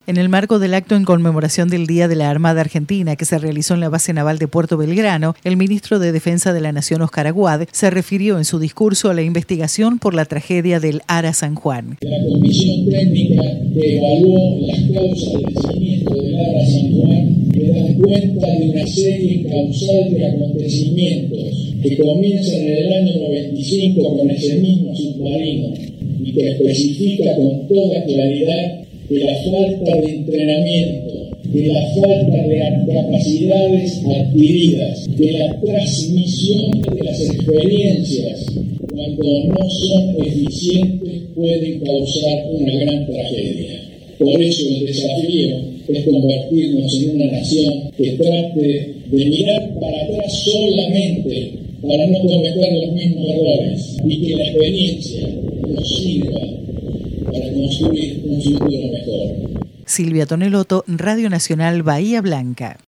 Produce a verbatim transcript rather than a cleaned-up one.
En el marco del acto en conmemoración del Día de la Armada Argentina que se realizó en la base naval de Puerto Belgrano, el ministro de Defensa de la Nación, Oscar Aguad, se refirió en su discurso a la investigación por la tragedia del ARA San Juan. La comisión técnica que evaluó las causas del siniestro del ARA San Juan que dan cuenta de una serie causal de acontecimientos que comienzan en el año noventa y cinco con ese mismo submarino y que especifica con toda claridad que la falta de entrenamiento, que la falta de capacidades adquiridas, que la transmisión de las experiencias, cuando no son eficientes, pueden causar una gran tragedia. Por eso el desafío es convertirnos en una nación que trate de mirar para atrás solamente para no cometer los mismos errores y que la experiencia nos sirva para construir un futuro mejor. Silvia Tonelotto, Radio Nacional Bahía Blanca.